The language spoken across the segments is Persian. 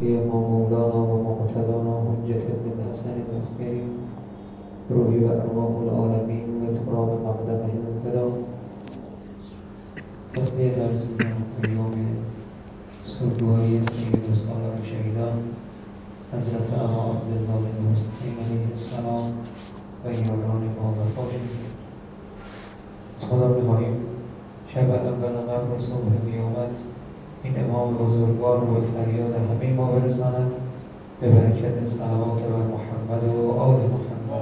سيما مولانا ومقتدانا حجة بن الحسن العسكري روحي وأرواح العالمين لتراب مقدمه الفدا. تسلیت عرض می‌کنم پیام سوگواری سید السالار شهیدان حضرت ابا عبدالله الحسینی علیه السلام و یاران ما وفاشون. از خدا می‌خواهیم شب اول قبر و صبح قیامت این امام بزرگوار رو به فریاد همه ما برساند به برکت صلوات بر محمد و آل محمد.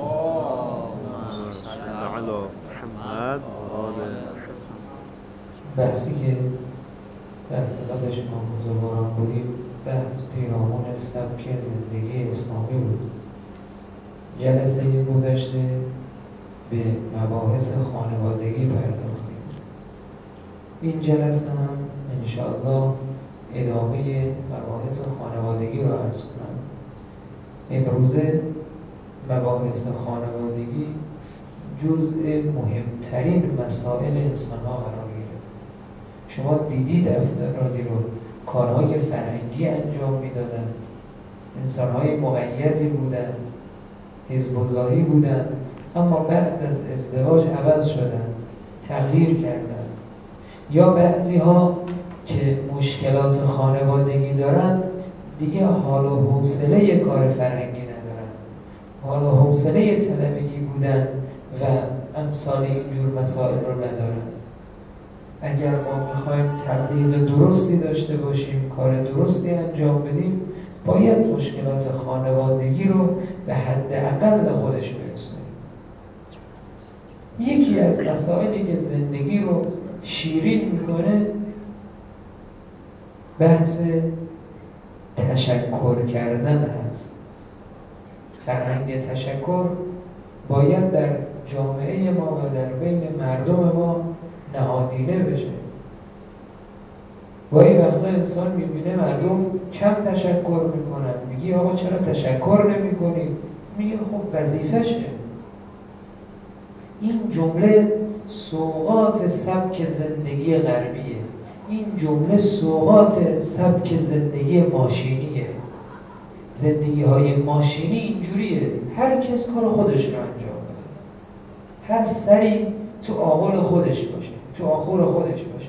بحثی که در خدمتش ما بزرگواران بودیم بحث پیرامون سبک زندگی اسلامی بود. جلسه گذشته به مباحث خانوادگی پرداختیم. این جلسه هم انشاءالله ادامه مباحث خانوادگی رو عرض کنم. امروزه مباحث خانوادگی جزء مهمترین مسائل انسان‌ها قرار گرفت. شما دیدید افرادی رو کارهای فرهنگی انجام میدادند، انسان‌های مقیدی بودند، حزب اللهی بودند، اما بعد از ازدواج عوض شدند، تغییر کردند. یا بعضی‌ها که مشکلات خانوادگی دارند دیگه حال و حوصله کار فرهنگی ندارند، حال و حوصله طلبگی بودن و امثال اینجور مسائل رو ندارند. اگر ما میخوایم تبلیغ درستی داشته باشیم، کار درستی انجام بدیم، باید مشکلات خانوادگی رو به حد اقل خودش برسونیم. یکی از مسائلی که زندگی رو شیرین میکنه بحث تشکر کردن هست. فرهنگ تشکر باید در جامعه ما و در بین مردم ما نهادینه بشه. گاهی وقتا انسان میبینه مردم کم تشکر میکنن، میگی آقا چرا تشکر نمی کنید؟ میگه خب وظیفشه. این جمله سوغات سبک زندگی غربیه. این جمله سوغات سبک زندگی ماشینیه. زندگی های ماشینی اینجوریه، هر کس کار خودش رو انجام بده، هر سری تو آغل خودش باشه، تو آخور خودش باشه.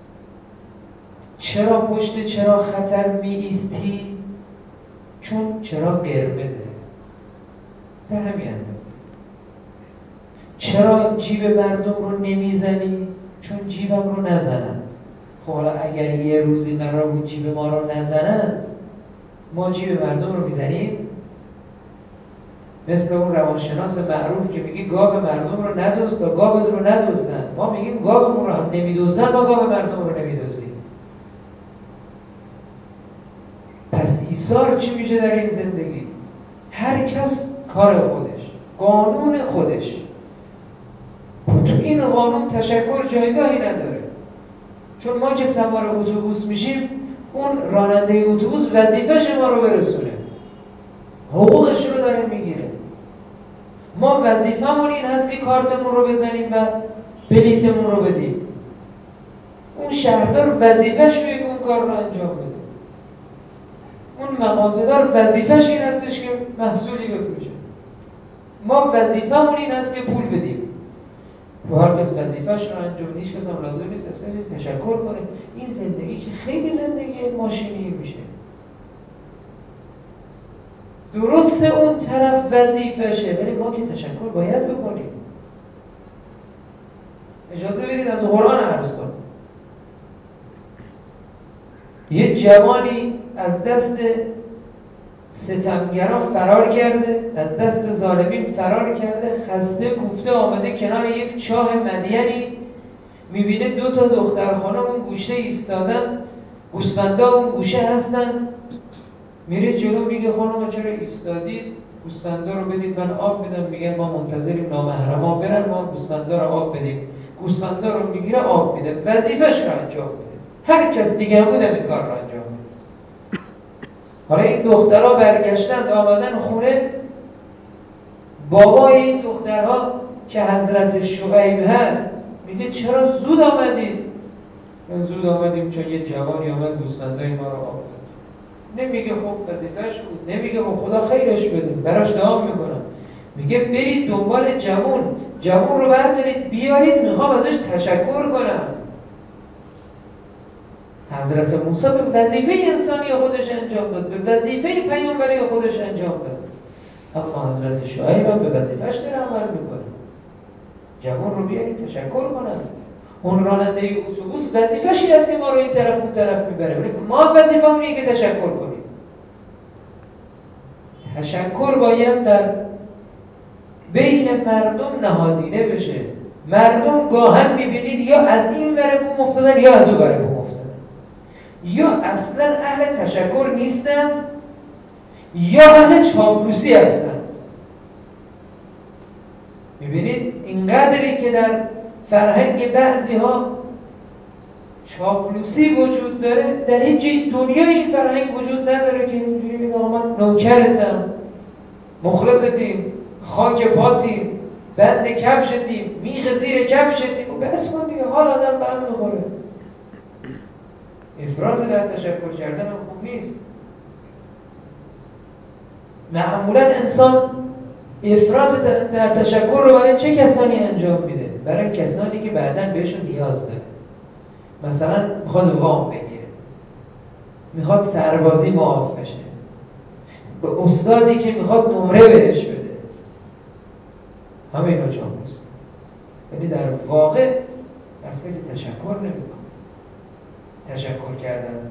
چرا پشت چرا خطر می ایستی؟ چون چرا قرمزه، در همین اندازه. چرا جیب مردم رو نمیزنی؟ چون جیبم رو نزنند. خب حالا اگر یه روزی قرار بود جیب ما رو نزنند، ما جیب مردم رو میزنیم؟ مثل اون روانشناس معروف که میگه گاو مردم رو ندزد تا گاوت رو ندزدن. ما میگیم گاومون رو هم نمیدزدن، ما گاو مردم رو نمیدزدیم. پس ایثار چی میشه در این زندگی؟ هر کس کار خودش، قانون خودش. تو این قانون تشکر جایگاهی نداره. چون ما که سوار اتوبوس میشیم، اون راننده اتوبوس وظیفه‌ش ما رو برسونه، حقوقش رو داره میگیره. ما وظیفمون این هست که کارتمون رو بزنیم و بلیتمون رو بدیم. اون شهردار وظیفه‌ش روی اون کار رو انجام بده. اون مغازه‌دار وظیفه‌ش این هستش که محصولی بفروشه. ما وظیفمون این هست که پول بدیم. و هر کس وظیفه‌ش رو انجام بده، هیچ کس هم لازم نیست اصلا تشکر کنه. این زندگی که خیلی زندگی ماشینی میشه. درسته اون طرف وظیفشه، ولی ما که تشکر باید بکنیم. اجازه بدید از قرآن عرض کنم. یه جوانی از دست ستمگران فرار کرده، از دست ظالمین فرار کرده، خسته کوفته آمده کنار یک چاه مدینی، میبینه 2 تا دختر خانم اون گوشه ایستادن، گوسفندا اون گوشه هستن. میره جلو میگه خانم چرا ایستادید؟ گوسفندا رو بدید من آب بدم. میگن ما منتظریم نامحرما برن، ما گوسفندا رو آب بدیم. گوسفندا رو میگیره آب میده، وظیفه‌ش رو انجام میده. هر کس دیگه هم بودم این کار رو انجام میده. حالا این دخترها برگشتن آمدن خونه. بابای این دخترها که حضرت شعیب هست میگه چرا زود آمدید؟ من زود آمدیم چون یه جوانی آمد گوسفندای ما رو آب داد. نمیگه خب وظیفه‌اش بود، نمیگه خب خدا خیرش بده، براش دعا میکنم. میگه برید دنبال جوون رو بردارید بیارید، میخوام ازش تشکر کنم. حضرت موسی به وظیفه انسانی خودش انجام داد، به وظیفه پیامبری خودش انجام داد. اما حضرت شعیب هم به وظیفه‌اش داره عمل میکنه. جوان رو بیارید تشکر کنم. اون راننده اتوبوس وظیفه‌ش این است که ما رو این طرف اون طرف میبره، ولی ما وظیفه‌مون اینه که تشکر کنیم. تشکر باید در بین مردم نهادینه بشه. مردم گاهن میبینید یا از این ور بوم افتادن یا از اون ور بوم افتادن، یا اصلا اهل تشکر نیستند یا اهل چاپلوسی هستند. میبینید اینقدری که در فرهنگ بعضی ها چاپلوسی وجود داره، در هیچ جای دنیا این فرهنگ وجود نداره که اینجوری میگه من نوکرتم، مخلصتیم، خاک پاتیم، بند کفشتیم، میخ زیر کفشتیم و بس کن دیگه. حال آدم به هم میخوره. افراط در تشکر کردن هم خوب نیست. معمولا انسان افراط در تشکر رو برای چه کسانی انجام میده؟ برای کسانی که بعداً بهشون نیاز داره. مثلا میخواد وام بگیره، میخواد سربازی معاف بشه، به استادی که میخواد نمره بهش بده، همه اینا چاپلوسه. یعنی در واقع از کسی تشکر نمیکنه. تشکر کردن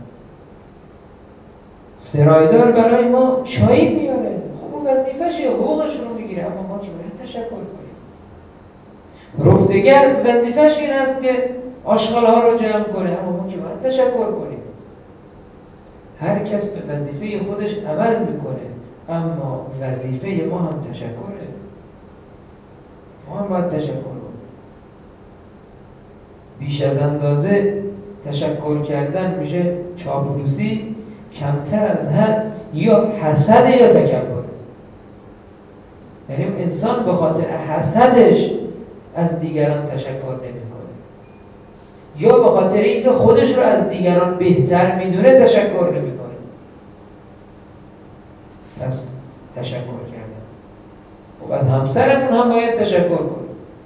سرایدار برای ما چای میاره، خب اون وظیفه‌شه، حقوقش رو میگیره، اما ما که باید تشکر کنیم. رفتگر وظیفه‌ش این است که آشغال‌ها رو جمع کنه، اما ما که باید تشکر کنیم. هر کس به وظیفه خودش عمل میکنه، اما وظیفه ما هم تشکره. ما هم باید تشکر کنیم. بیش از اندازه تشکر کردن میشه چاپلوسی، کمتر از حد یا حسد یا تکبر. یعنی انسان به خاطر حسدش از دیگران تشکر نمیکنه، یا به خاطر اینکه خودش رو از دیگران بهتر میدونه تشکر نمیکنه. پس تشکر کردن. خب از همسرمون هم باید تشکر کنیم.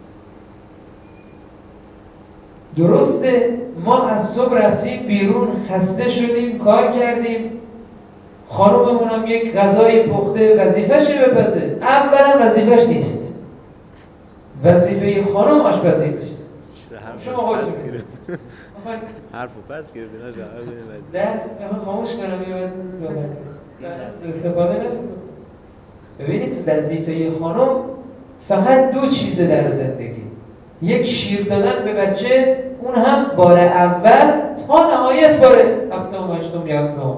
درسته ما از صبح رفتیم بیرون، خسته شدیم، کار کردیم، خانوممون هم یک غذای پخته، وظیفه‌شه بپزه. اولا وظیفه‌ش نیست، وظیفه خانم آشپزی نیست. شما خودتون حرفو پس گرفتی نه جواب بدید. درس خاموش کنم میاد صحبت استفاده نشه. ببینید وظیفه خانم فقط دو چیزه در زندگی. یک شیر دادن به بچه، اون هم بار اول تا نهایت بار هفتم، هشتم، یازدهم.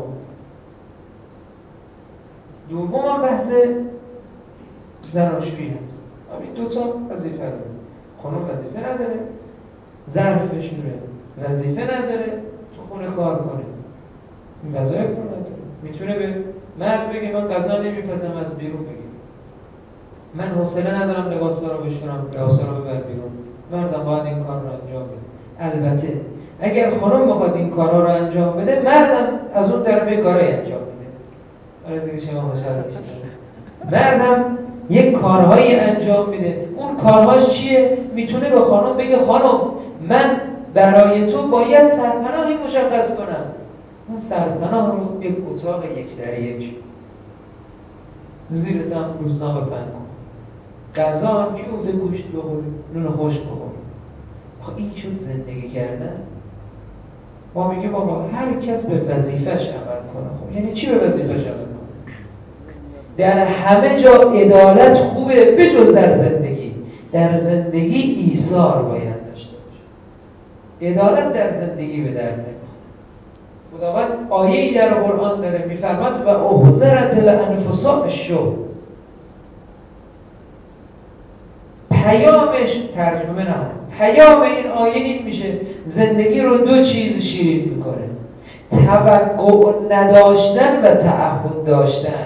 دوم هم بحث زناشویی هست. این دو تا وظیفه رو خانم وظیفه نداره، ظرف شوره وظیفه نداره، تو خونه کار کنه، این وظایف رو نداره. میتونه به مرد بگه من غذا نمیپزم، از بیرون بگه من حوصله ندارم لباسا رو بشورم، لباسا رو ببر بیرون. مردم باید این کار رو انجام بده. البته اگر خانم بخواد این کارها رو انجام بده، مردم از اون طرف کارهای انجام بده. آره دیگه شما خوشحال بشید. مردم یک کارهایی انجام میده. اون کارهاش چیه؟ میتونه به خانم بگه خانم من برای تو باید سرپناهی مشخص کنم. اون سرپناه رو یک اتاق 1:1، زیرت هم روزنامه بند کن، غذا هم که عود گوشت بخوری، نون خشک بخوری. خب این شد زندگی کردن. ما میگیم بابا هر کس به وظیفه‌اش عمل کنه. خب یعنی چی به وظیفه‌اش عمل کنه؟ در همه جا عدالت خوبه بجز در زندگی. در زندگی ایثار باید داشته باشه. عدالت در زندگی به درد نمیخوره. خداوند آیه‌ای در قرآن داره میفرماد و احضرت الانفس الشح. پیامش ترجمه نه، پیام این آیه این میشه زندگی رو دو چیز شیرین میکنه: توقع نداشتن و تعهد داشتن.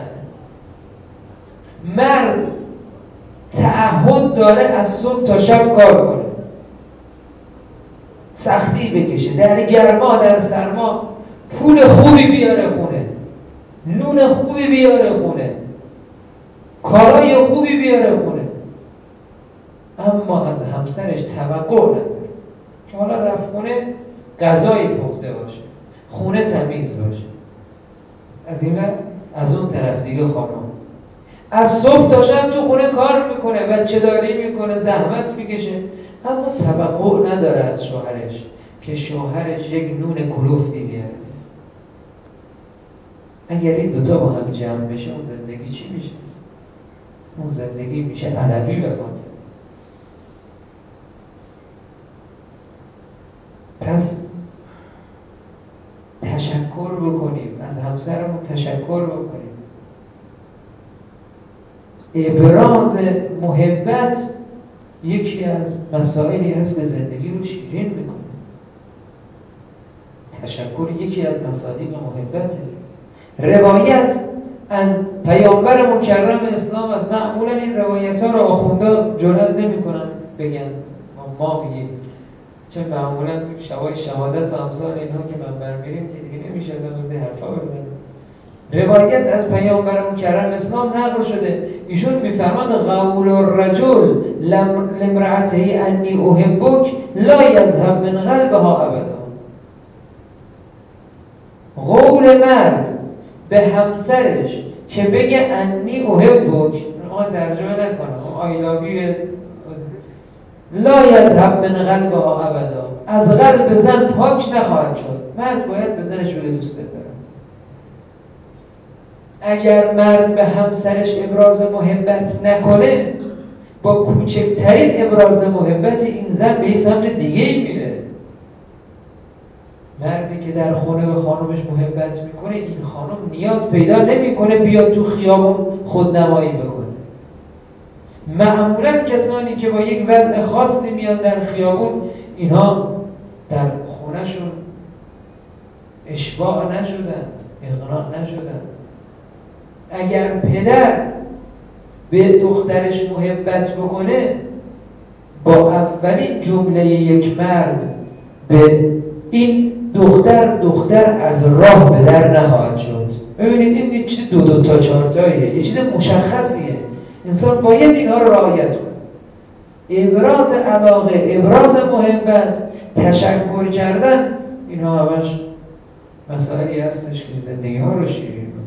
مرد تعهد داره از صبح تا شب کار کنه، سختی بکشه، در گرما در سرما، پول خوبی بیاره خونه، نون خوبی بیاره خونه، کارای خوبی بیاره خونه، اما از همسرش توقع نداره که حالا رفت خونه غذایی پخته باشه، خونه تمیز باشه. از این ور از اون طرف دیگه خانم از صبح تا شب تو خونه کار میکنه، بچه داری میکنه، زحمت میکشه، اما توقع نداره از شوهرش که شوهرش یک نون کلوفتی بیاره. اگر این دوتا با هم جمع بشه اون زندگی چی میشه؟ اون زندگی میشه علوی به فاطمه. پس تشکر بکنیم، از همسرمون تشکر بکنیم. ابراز محبت یکی از مسائلی هست که زندگی رو شیرین میکنه. تشکر یکی از مصادیق محبته. روایت از پیامبر مکرم اسلام، از معمولا این روایت ها رو آخوندا جرئت نمیکنن بگن، ما بگیم، چون معمولا تو شبای شهادت و امثال اینها که منبر میریم که دیگه نمیشه از این حرفا بزنیم. روایت از پیامبر مکرم اسلام نقل شده، ایشون میفرماد قول الرجل لامرأته انی احبک لا یذهب من قلبها ابدا. قول مرد به همسرش که بگه انی احبک، ما ترجمه نکنم آی لاو یو، لا یذهب من قلبها ابدا، از قلب زن پاک نخواهد شد. مرد باید به زنش بگه دوست دارم. اگر مرد به همسرش ابراز محبت نکنه، با کوچکترین ابراز محبت این زن به یک سمت دیگه ای میره. مردی که در خونه به خانمش محبت میکنه، این خانم نیاز پیدا نمیکنه بیاد تو خیابون خودنمایی بکنه. معمولا کسانی که با یک وضع خاصی میاد در خیابون، اینها در خونهشون اشباع نشدند، اغنا نشدند. اگر پدر به دخترش محبت بکنه، با اولین جمله یک مرد به این دختر از راه به در نخواهد شد. ببینید این یک چیز دو تا چارتاییه، یه چیز مشخصیه. انسان باید اینها رو رعایت کنه. ابراز علاقه، ابراز محبت، تشکر کردن، اینها همش مسائلی هستش که زندگی ها رو شیرین کنه.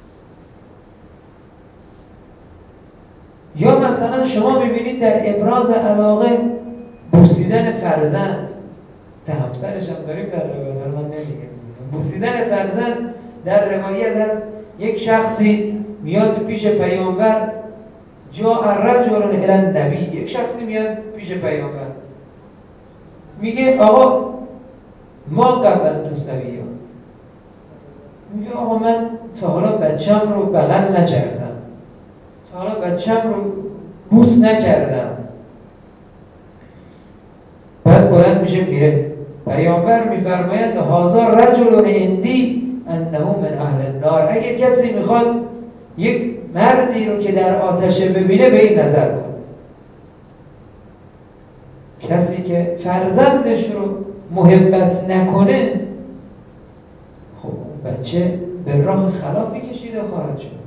یا مثلا شما ببینید در ابراز علاقه بوسیدن فرزند، تا همسرش هم داریم در روایت، من نمیگم. بوسیدن فرزند در روایت هست یک شخصی میاد پیش پیامبر، جاء الرجل الی النبی، یک شخصی میاد پیش پیامبر میگه آقا ما قبل تو سویا، میگه آقا من تا حالا بچم رو بغل نکردم، تا حالا بچم رو بوس نکردم. بعد بلند میشه میره. پیامبر میفرماید هذا رجل عندی انه من اهل النار. اگه کسی میخواد یک مردی رو که در آتشه ببینه به این نظر کنه. کسی که فرزندش رو محبت نکنه، خب اون بچه به راه خلافی کشیده خواهد شد.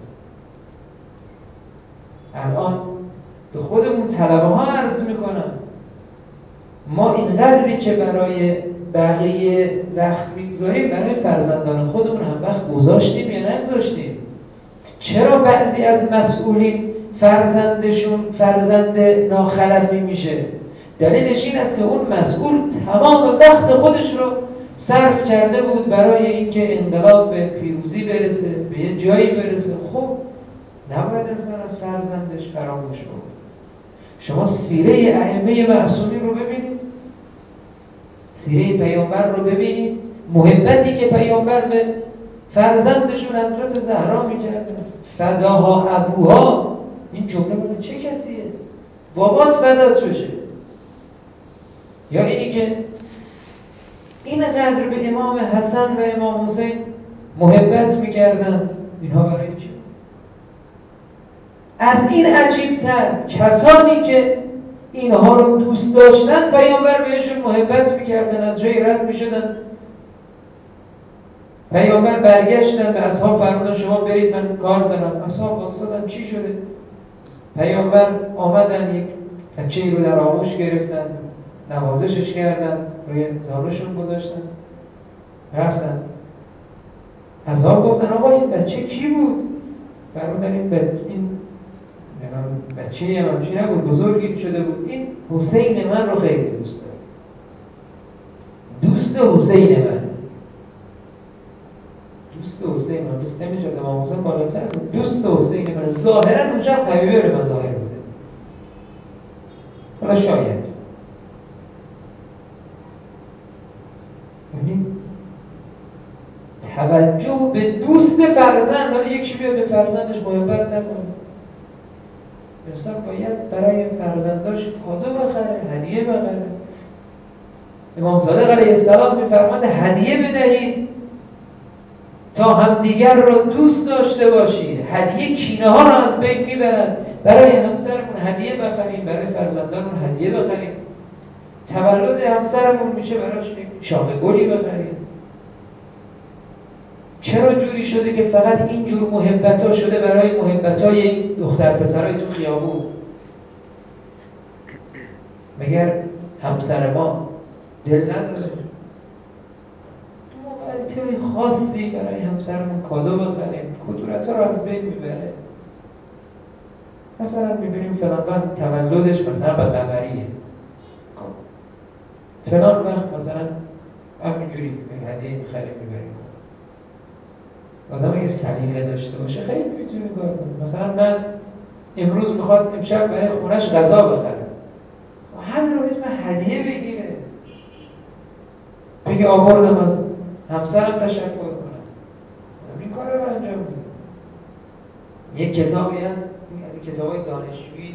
الان به خودمون طلبه ها عرض میکنم، ما اینقدری که برای بقیه وقت میگذاریم، برای فرزندان خودمون هم وقت گذاشتیم یا نگذاشتیم؟ چرا بعضی از مسئولین فرزندشون فرزند ناخلفی میشه؟ دلیلش این است که اون مسئول تمام وقت خودش رو صرف کرده بود برای اینکه انقلاب به پیروزی برسه، به یه جایی برسه. خب نباید اصلا از فرزندش فراموش بود. شما سیره ائمه معصومین رو ببینید، سیره پیامبر رو ببینید، محبتی که پیامبر به فرزندشون حضرت زهرا میکردن. فداها ابوها، این جمله مال چه کسیه؟ بابات فدات بشه. یا اینی که اینقدر به امام حسن و امام حسین محبت میکردن، اینها برای چی؟ از این عجیب‌تر کسانی که اینها رو دوست داشتن، پیامبر بهشون محبت میکردن، از جای رد میشدن. پیامبر برگشتن به اصحاب فرمودن شما برید من کار دارم. اصحاب واسطن چی شده؟ پیامبر آمدن یک بچه‌ای رو در آغوش گرفتن، نوازشش کردن، روی زانوشون گذاشتن، رفتن. اصحاب گفتن آقا این بچه کی بود؟ فرمودن این بچه همچی نبود، بزرگی شده بود. این حسین من رو خیلی دوست داره، دوست حسین من، دوست حسین من، دوست نمیشه از امام حسین بالاتر بود، دوست حسین من. ظاهرا اونجا حبیبه رو مظاهر بوده، حالا شاید ببینید توجه به دوست فرزند. حالا یکی بیاد به فرزندش محبت نکنه، انسان باید برای فرزنداش کادو بخره، هدیه بخره. امام صادق علیه السلام می‌فرماید هدیه بدهید تا همدیگر رو دوست داشته باشید. هدیه کینه ها رو از بین میبرد. برای همسرمون هدیه بخریم، برای فرزندانمون هدیه بخریم. تولد همسرمون میشه براش شاخه گلی بخریم. چرا جوری شده که فقط اینجور محبت‌ها شده برای محبت‌های این دختر پسرای تو خیابون؟ مگر همسر ما دل نداره؟ موقعیت‌های خاصی برای همسرمون کادو بخریم، کدورت‌ها رو از بین میبره. مثلا میبینیم فلان وقت تولدش مثلا به قمریه، فلان وقت مثلا همینجوری هدیه میخریم میبریم. آدم اگه سلیقه داشته باشه خیلی میتونه کار کنه. مثلا من امروز میخواد امشب برای خونش غذا بخره، همین رو اسم هدیه بگیره، بگه آوردم از همسرم تشکر کنم، این کار رو انجام میده. یک کتابی هست از این کتابای دانشجویی،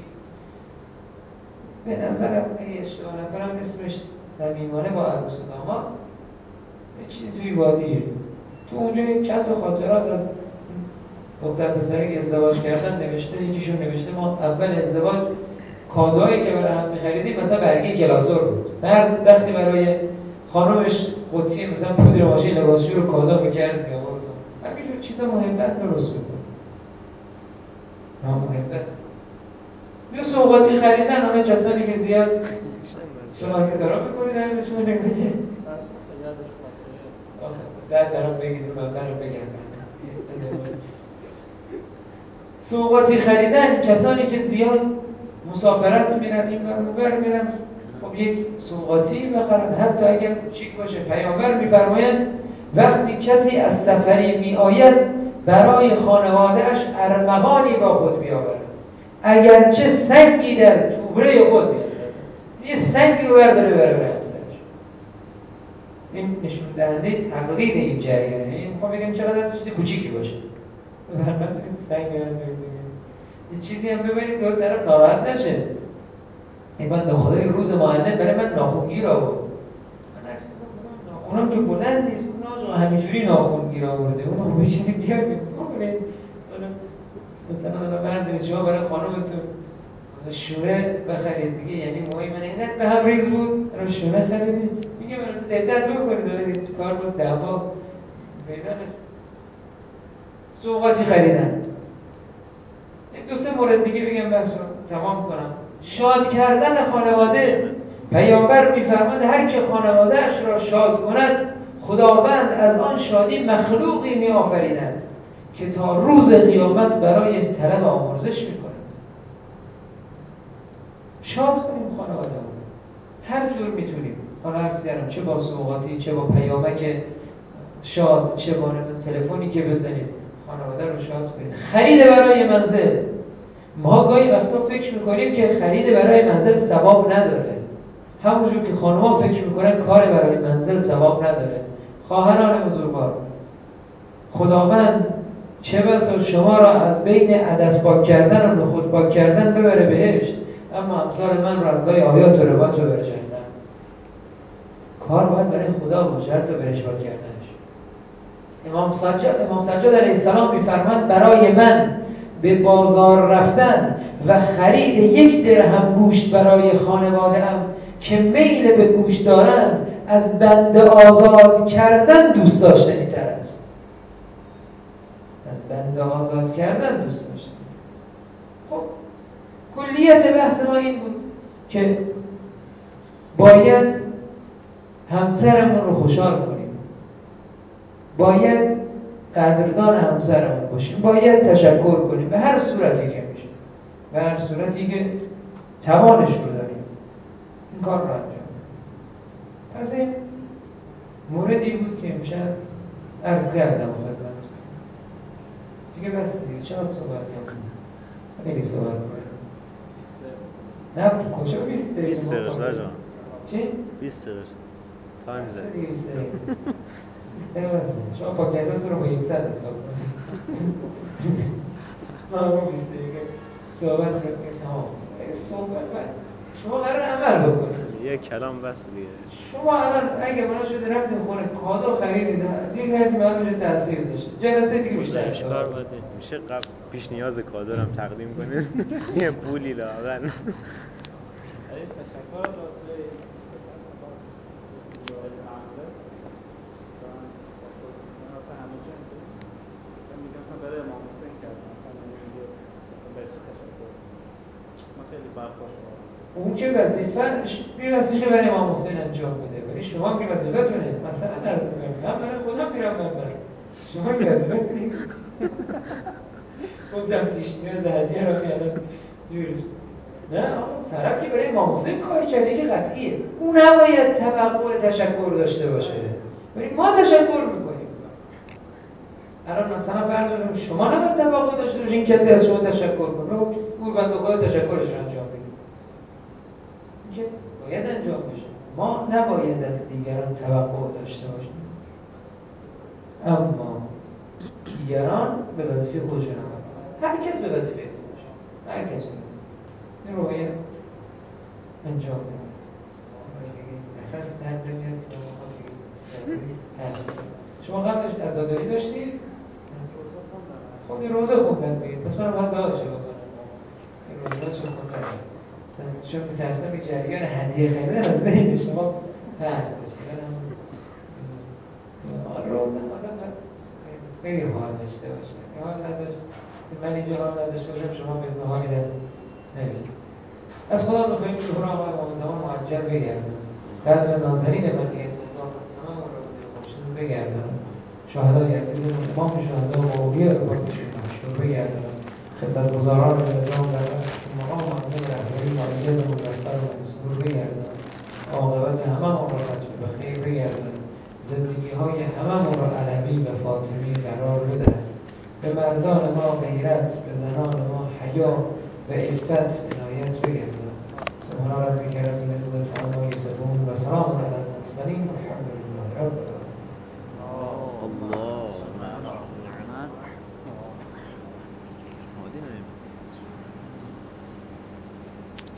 به نظرم اگه اشتباه نکنم اسمش صمیمانه با عروس و داماد، یه چیزی توی وادیه. تو اونجا چند تا خاطرات از دختر پسری که ازدواج کردن نوشته. یکیشون نوشته ما اول ازدواج کادویی که برای هم می‌خریدیم مثلا برگه کلاسور بود. مرد وقتی برای خانمش قدسی مثلا پودر ماشین لباسشویی رو کادو می‌کرد می‌آورد. همینجور چیزا محبت درست می‌کنه. محبت. یه سوغاتی خریدن همه کسانی که زیاد شما دارا می‌کنید همین شما نگاهی. بعد دارم بگید رو من برام بگم. سوغاتی خریدن کسانی که زیاد مسافرت میرن این بر میرن، خب یک سوغاتی بخرن حتی اگر کوچیک باشه. پیامبر میفرمایند وقتی کسی از سفری میآید برای خانواده‌اش ارمغانی با خود بیاورد، اگرچه سنگی در توبره خود بیاورد. یه سنگی رو برداره برای همسرش. این نشون دهنده تقلید این جریانه. این ما میگم چقدر چیز کوچیکی باشه، برنامه سنگ یه چیزی هم ببینید دو طرف ناراحت نشه. این بنده خدای روز معلم برای من ناخونگیر آورد. ناخونم که بلند نیست، اون همینجوری ناخونگیر آورده. اون یه چیزی بیار بکنید. مثلا بردارید شما برای خانمتون شونه بخرید، میگه یعنی موهای من اینت به هم ریز بود، رو شونه خریدید. میگه من دقت بکنید داره کار بود دعوا پیدا نشه. سوغاتی خریدن. دو سه مورد دیگه بگم بس رو تمام کنم. شاد کردن خانواده. پیامبر میفرماید هر که خانواده‌اش را شاد کند خداوند از آن شادی مخلوقی میآفریند که تا روز قیامت برای طلب آمرزش میکند. شاد کنیم خانواده‌مون هر جور میتونیم. حالا عرض کردم چه با سوغاتی، چه با پیامک شاد، چه با تلفنی که بزنید خانواده رو شاد کنید. خرید برای منزل. ما گاهی وقتا فکر میکنیم که خرید برای منزل ثواب نداره، همونجور که خانم‌ها فکر میکنن کار برای منزل ثواب نداره. خواهران بزرگوار، خداوند چه بسا شما را از بین عدس پاک کردن و نخود پاک کردن ببره بهشت، اما امثال من را از گاهی آیات و روات رو بره جهنم. کار باید برای خدا باشه حتی برش پاک کردنش. امام سجاد علیه السلام میفرماند برای من به بازار رفتن و خرید 1 درهم گوشت برای خانواده‌ام که میل به گوشت دارند از بنده آزاد کردن دوست داشتنی تر است. بنده آزاد کردن دوست داشتن. خب کلیت بحث ما این بود که باید همسرمون رو خوشحال کنیم، باید قدردان همسرمون باشیم، باید تشکر کنیم به هر صورتی که میشه، به هر صورتی که توانش رو داریم این کار رو انجام بدیم. پس این موردی بود که امشب عرض کردم خدمتتون. دیگه بس دیگه چقدر صحبت کنیم؟ خیلی صحبت کنیم. نه کجا 20 دقیقه؟ 20 دقیقه شده جان. چی؟ 20 دقیقه تایم زد. 20 دقیقه 20 دقیقه بسه. شما پاکتاتون رو با 100 حساب کنید. ما 20 دقیقه صحبت رو تمام. صحبت شما قرار عمل بکنید. یک کلام بس دیگه. شما الان اگه بنا شده رفتیم خونه کادو خریدید دیگه هر کی معلومه تاثیر داشته. جلسه دیگه بیشتر میشه قبل پیش نیاز کادو رو هم تقدیم کنید. یه پولی لااقل. اون که وظیفه‌اش می‌رسه که برای امام حسین انجام بده، ولی شما که وظیفتونه. مثلا عرض می‌کنم من برای خودم میرم منبر، شما که وظیفتونه. گفتم پیش‌نیاز هدیه رو فعلا جوری نه طرف که برای امام حسین کار کرده که قطعیه، اون نباید توقع تشکر داشته باشه، ولی ما تشکر می‌کنیم. الان مثلا فرض کنیم شما نباید توقع داشته باشین کسی از شما تشکر کنه، اون بنده خدا تشکرش رو انجام بده. که باید انجام بشه. ما نباید از دیگران توقع داشته باشیم، اما دیگران به وظیفه خودشون عمل کنن. هر کس به وظیفه خودش، هر کس این رو باید انجام بده. نفس درد نمیاد. شما قبلش عزاداری داشتید؟ خب این روزه خوندن بگید، پس من باید داداشه بکنم. این روزه چون خوندن چون میترسم به جریان هدیه خیلی از ذهن شما پرد بشه. روزه آدم خیلی حال داشته باشه. حال نداشت من اینجا حال نداشته باشم شما به حالی دست نمیدید. از خدا بخواهیم ظهور آقای امام زمان معجل بگردن، بعد به ناظرین مدینه الله از تمام راضی و خوشنود بگردن، شهدای عزیزمون امام شهدا و اولیاء پاکشون مشهور بگردن، خدمتگزاران نظام در مقام معظم رهبری معجل مظفر و منصور بگردن، عاقبت همه‌مون را ختم به خیر بگردن، زندگی‌های همه‌مون را علوی و فاطمی قرار بدهد، به مردان ما غیرت، به زنان ما حیا و عفت عنایت بگردن. سبحان ربک رب العزة عما یصفون و سلام علی المرسلین والحمد لله رب العالمین.